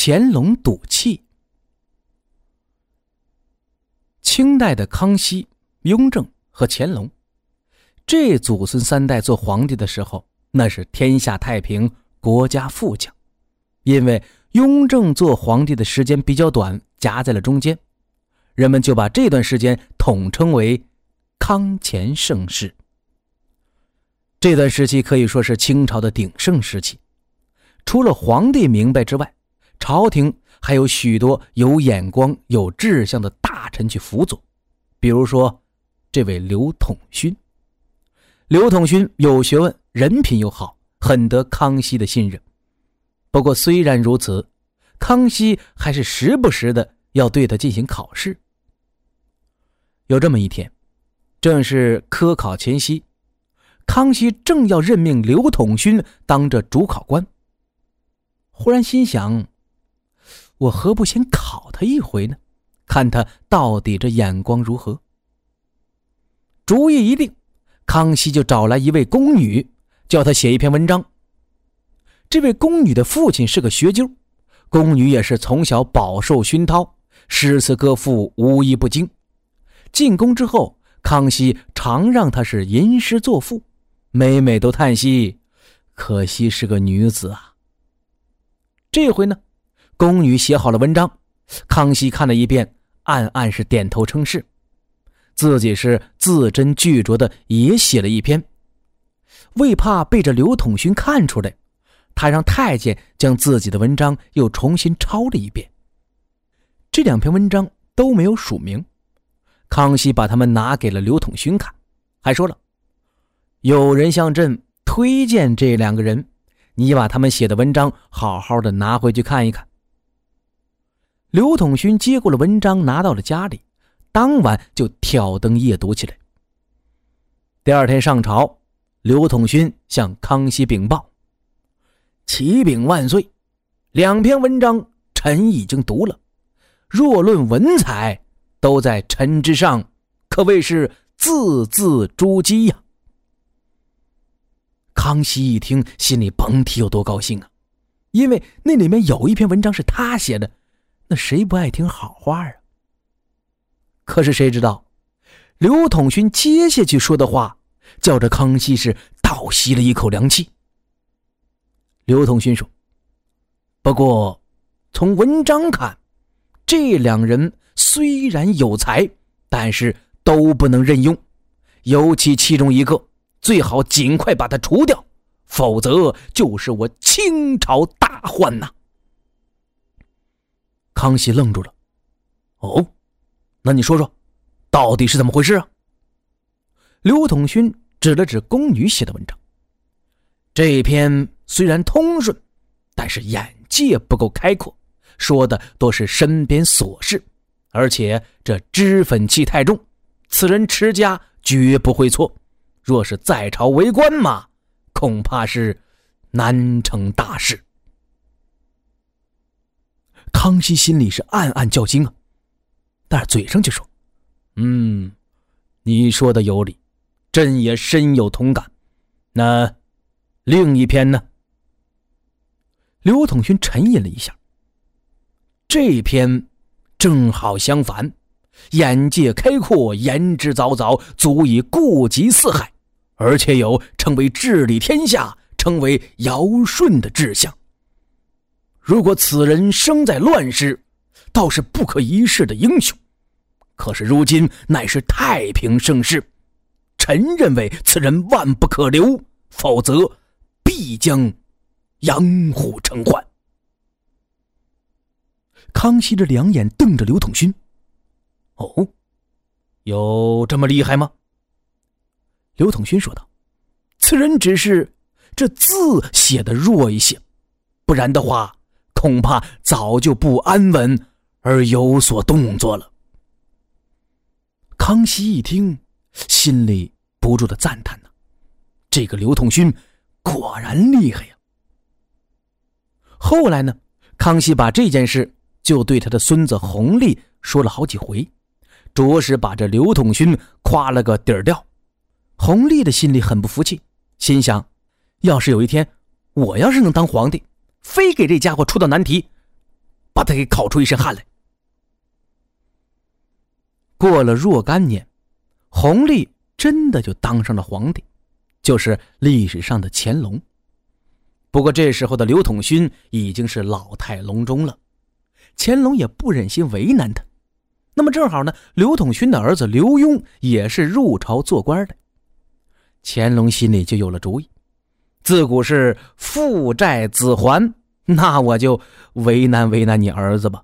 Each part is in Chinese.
乾隆赌气。清代的康熙、雍正和乾隆，这祖孙三代做皇帝的时候，那是天下太平，国家富强。因为雍正做皇帝的时间比较短，夹在了中间，人们就把这段时间统称为康乾盛世。这段时期可以说是清朝的鼎盛时期，除了皇帝明白之外，朝廷还有许多有眼光有志向的大臣去辅佐。比如说这位刘统勋。刘统勋有学问，人品又好，很得康熙的信任。不过虽然如此，康熙还是时不时的要对他进行考试。有这么一天，正是科考前夕，康熙正要任命刘统勋当这主考官，忽然心想，我何不先考他一回呢？看他到底这眼光如何。主意一定，康熙就找来一位宫女，叫他写一篇文章。这位宫女的父亲是个学究，宫女也是从小饱受熏陶，诗词歌赋无一不精。进宫之后，康熙常让她是吟诗作赋，每每都叹息，可惜是个女子啊。这回呢，宫女写好了文章，康熙看了一遍，暗暗是点头称是，自己是字斟句酌的也写了一篇。为怕被这刘统勋看出来，他让太监将自己的文章又重新抄了一遍。这两篇文章都没有署名，康熙把他们拿给了刘统勋看，还说了，有人向朕推荐这两个人，你把他们写的文章好好的拿回去看一看。刘统勋接过了文章，拿到了家里，当晚就挑灯夜读起来。第二天上朝，刘统勋向康熙禀报，启禀万岁，两篇文章臣已经读了，若论文采，都在臣之上，可谓是字字珠玑呀。康熙一听，心里甭提有多高兴啊，因为那里面有一篇文章是他写的，那谁不爱听好话啊？可是谁知道，刘统勋接下去说的话，叫着康熙是倒吸了一口凉气。刘统勋说，不过从文章看，这两人虽然有才，但是都不能任用，尤其其中一个最好尽快把他除掉，否则就是我清朝大患呐。康熙愣住了，哦，那你说说到底是怎么回事啊？刘统勋指了指宫女写的文章，这篇虽然通顺，但是眼界不够开阔，说的都是身边琐事，而且这脂粉气太重，此人持家绝不会错，若是在朝为官嘛，恐怕是难成大事。康熙心里是暗暗叫惊啊，但是嘴上却说，你说的有理，朕也深有同感。那另一篇呢？刘统勋沉吟了一下，这篇正好相反，眼界开阔，言之凿凿，足以顾及四海，而且有成为治理天下，成为尧舜的志向。如果此人生在乱世，倒是不可一世的英雄，可是如今乃是太平盛世，臣认为此人万不可留，否则必将养虎成患。康熙的两眼瞪着刘统勋，哦，有这么厉害吗？刘统勋说道，此人只是这字写得弱一些，不然的话恐怕早就不安稳而有所动作了。康熙一听，心里不住的赞叹呢，这个刘统勋果然厉害呀。后来呢，康熙把这件事就对他的孙子弘历说了好几回，着实把这刘统勋夸了个底儿掉。弘历的心里很不服气，心想，要是有一天我要是能当皇帝，非给这家伙出道难题， 把他给烤出一身汗来。过了若干年，弘历真的就当上了皇帝，就是历史上的乾隆。不过这时候的刘统勋已经是老态龙钟了，乾隆也不忍心为难他。那么正好呢，刘统勋的儿子刘墉也是入朝做官的。乾隆心里就有了主意，自古是父债子还，那我就为难你儿子吧。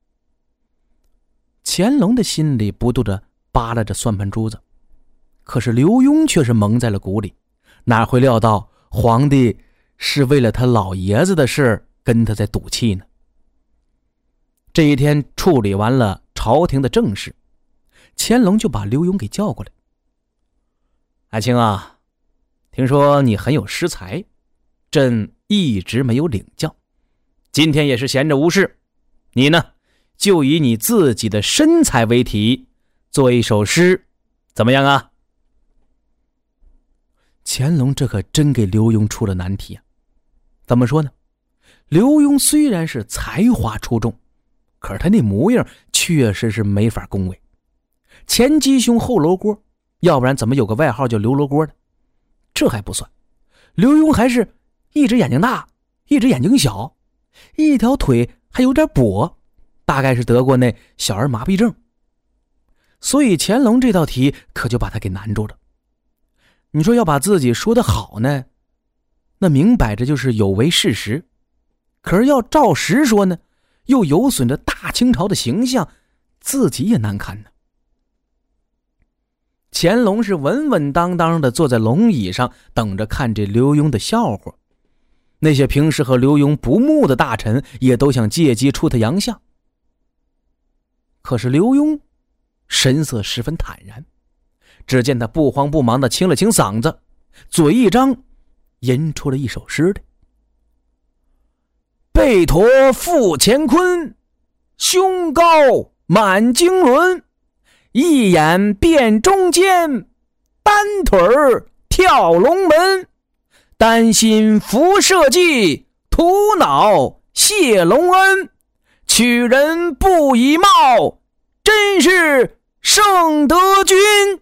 乾隆的心里不住地扒拉着算盘珠子，可是刘墉却是蒙在了鼓里，哪会料到皇帝是为了他老爷子的事跟他在赌气呢。这一天处理完了朝廷的政事，乾隆就把刘墉给叫过来。爱卿啊，听说你很有诗才，朕一直没有领教，今天也是闲着无事，你呢就以你自己的身材为题做一首诗，怎么样啊？乾隆这可真给刘墉出了难题啊。怎么说呢，刘墉虽然是才华出众，可是他那模样确实是没法恭维，前鸡胸后罗锅，要不然怎么有个外号叫刘罗锅的？这还不算，刘墉还是一只眼睛大，一只眼睛小，一条腿还有点跛，大概是得过那小儿麻痹症。所以乾隆这道题可就把他给难住了。你说要把自己说得好呢，那明摆着就是有违事实，可是要照实说呢，又有损着大清朝的形象，自己也难堪呢。乾隆是稳稳当当的坐在龙椅上，等着看这刘墉的笑话。那些平时和刘墉不睦的大臣也都想借机出他洋相。可是刘墉神色十分坦然，只见他不慌不忙地清了清嗓子，嘴一张，吟出了一首诗来：背驮负乾坤，胸高满经纶，一眼辨中间，单腿跳龙门，担心辐射计，图脑谢隆恩，取人不以貌，真是圣德君。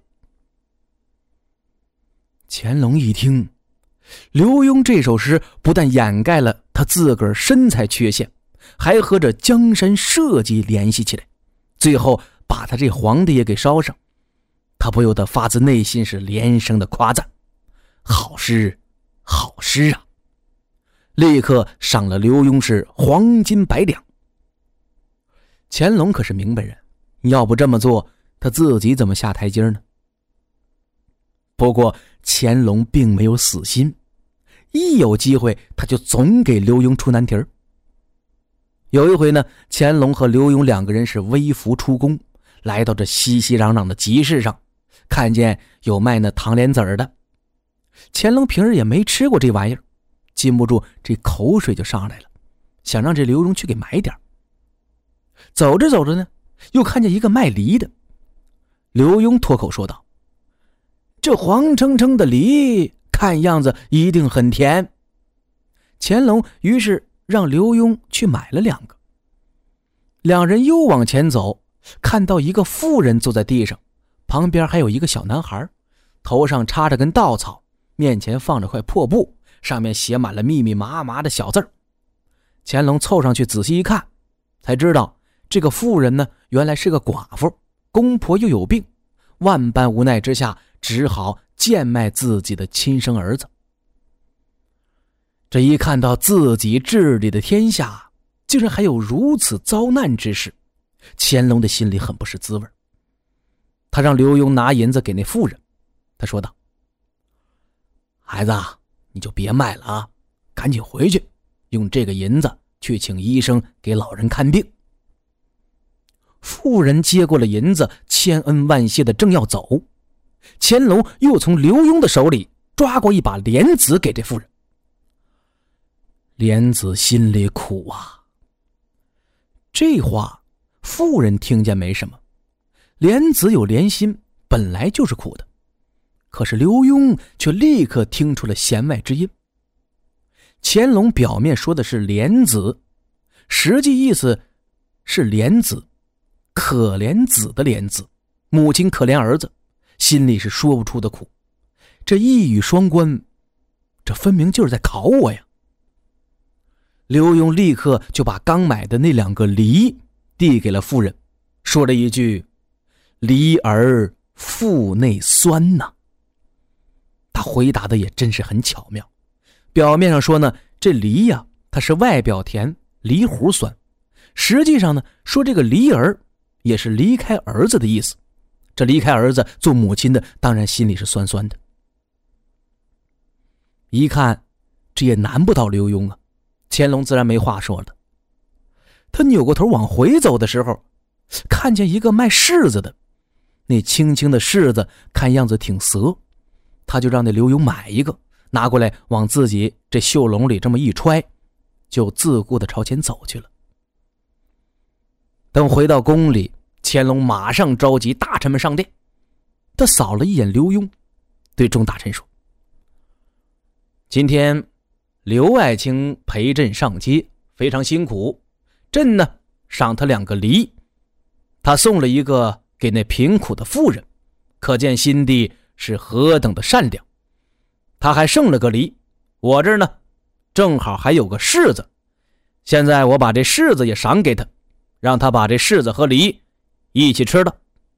乾隆一听，刘墉这首诗不但掩盖了他自个儿身材缺陷，还和这江山社稷联系起来，最后把他这皇帝也给烧上。他不由得发自内心是连声的夸赞：好诗好诗啊！立刻赏了刘墉是黄金100两。乾隆可是明白人，要不这么做，他自己怎么下台阶呢？不过乾隆并没有死心，一有机会他就总给刘墉出难题儿。有一回呢，乾隆和刘墉两个人是微服出宫，来到这熙熙攘攘的集市上，看见有卖那糖莲子儿的。乾隆平日也没吃过这玩意儿，禁不住这口水就上来了，想让这刘墉去给买点。走着走着呢，又看见一个卖梨的。刘墉脱口说道：这黄澄澄的梨看样子一定很甜。乾隆于是让刘墉去买了2个。两人又往前走，看到一个妇人坐在地上，旁边还有一个小男孩，头上插着根稻草，面前放着块破布，上面写满了密密麻麻的小字儿。乾隆凑上去仔细一看，才知道这个妇人呢，原来是个寡妇，公婆又有病，万般无奈之下，只好贱卖自己的亲生儿子。这一看到自己治理的天下竟然还有如此遭难之事，乾隆的心里很不是滋味。他让刘墉拿银子给那妇人，他说道：孩子，你就别卖了啊，赶紧回去，用这个银子去请医生给老人看病。妇人接过了银子，千恩万谢的正要走，乾隆又从刘墉的手里抓过一把莲子给这妇人。莲子心里苦啊。这话妇人听见没什么，莲子有莲心，本来就是苦的，可是刘墉却立刻听出了弦外之音。乾隆表面说的是莲子，实际意思是莲子，可怜子的莲子，母亲可怜儿子，心里是说不出的苦。这一语双关，这分明就是在考我呀。刘墉立刻就把刚买的那2个梨递给了夫人，说了一句：梨儿腹内酸呐。他回答的也真是很巧妙，表面上说呢，这梨呀，它是外表甜，梨核酸，实际上呢，说这个梨儿也是离开儿子的意思。这离开儿子做母亲的当然心里是酸酸的。一看这也难不到刘墉啊，乾隆自然没话说了。他扭过头往回走的时候，看见一个卖柿子的，那青青的柿子看样子挺涩，他就让那刘墉买一个，拿过来往自己这袖笼里这么一揣，就自顾地朝前走去了。等回到宫里，乾隆马上召集大臣们上殿。他扫了一眼刘墉，对众大臣说：今天刘爱卿陪朕上街非常辛苦，朕呢赏他2个梨，他送了一个给那贫苦的妇人，可见心地是何等的善良。他还剩了个梨，我这儿呢正好还有个柿子，现在我把这柿子也赏给他，让他把这柿子和梨一起吃了。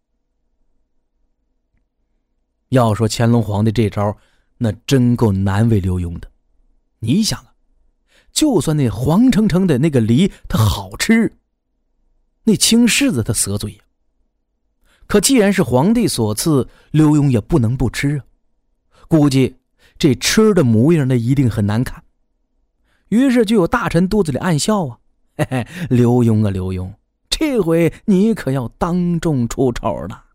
要说乾隆皇帝这招那真够难为刘墉的。你想啊，就算那黄澄澄的那个梨它好吃，那青柿子它涩嘴呀。可既然是皇帝所赐，刘墉也不能不吃啊。估计这吃的模样那一定很难看。于是就有大臣肚子里暗笑啊，嘿嘿，刘墉啊刘墉，这回你可要当众出丑了。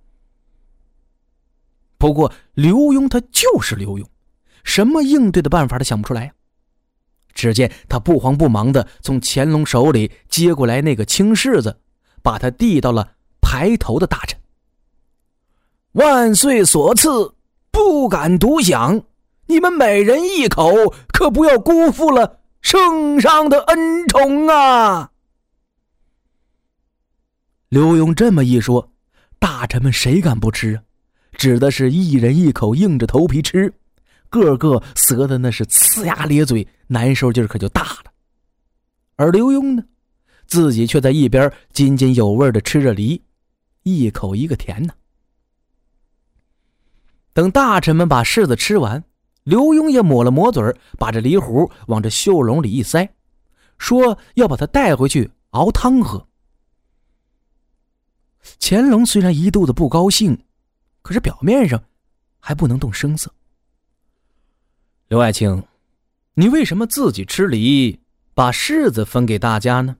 不过刘墉他就是刘墉，什么应对的办法他想不出来呀。只见他不慌不忙地从乾隆手里接过来那个青柿子，把它递到了排头的大臣。万岁所赐，不敢独享，你们每人一口，可不要辜负了圣上的恩宠啊。刘墉这么一说，大臣们谁敢不吃啊？指的是一人一口硬着头皮吃，个个涩的那是呲牙咧嘴，难受劲儿可就大了。而刘墉呢，自己却在一边津津有味地吃着梨，一口一个甜呢。等大臣们把柿子吃完，刘墉也抹了抹嘴，把这梨核往这袖笼里一塞，说要把它带回去熬汤喝。乾隆虽然一肚子不高兴，可是表面上还不能动声色。刘爱卿，你为什么自己吃梨，把柿子分给大家呢？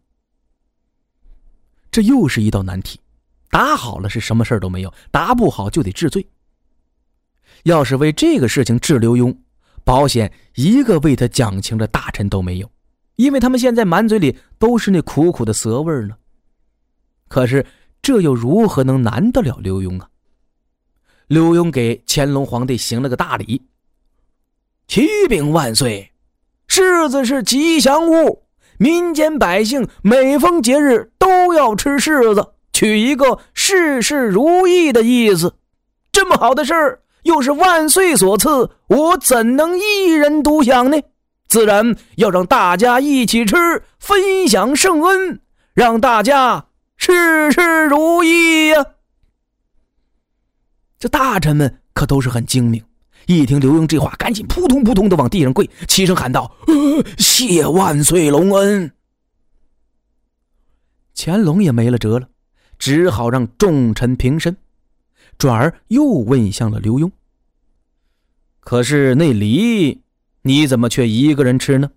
这又是一道难题，答好了是什么事都没有，答不好就得治罪。要是为这个事情治刘墉，保险一个为他讲情的大臣都没有，因为他们现在满嘴里都是那苦苦的涩味呢。可是这又如何能难得了刘墉啊？刘墉给乾隆皇帝行了个大礼：启禀万岁，柿子是吉祥物，民间百姓每逢节日都要吃柿子，取一个事事如意的意思。这么好的事儿，又是万岁所赐，我怎能一人独享呢？自然要让大家一起吃，分享圣恩，让大家事事如意呀。这大臣们可都是很精明，一听刘墉这话，赶紧扑通扑通的往地上跪，齐声喊道：谢万岁隆恩。乾隆也没了辙了，只好让众臣平身，转而又问向了刘墉：可是那梨你怎么却一个人吃呢？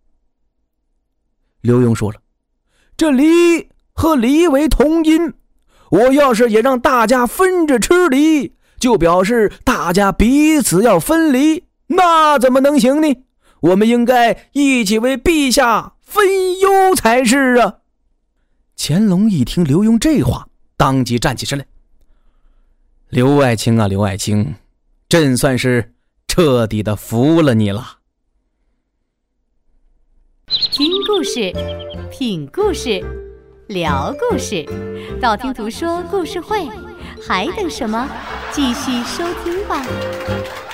刘墉说了：这梨和梨为同音，我要是也让大家分着吃梨，就表示大家彼此要分离，那怎么能行呢？我们应该一起为陛下分忧才是啊。乾隆一听刘墉这话，当即站起身来：刘爱卿啊刘爱卿，朕算是彻底的服了你了。 听故事，品故事， 聊故事，道听途说故事会，还等什么？继续收听吧。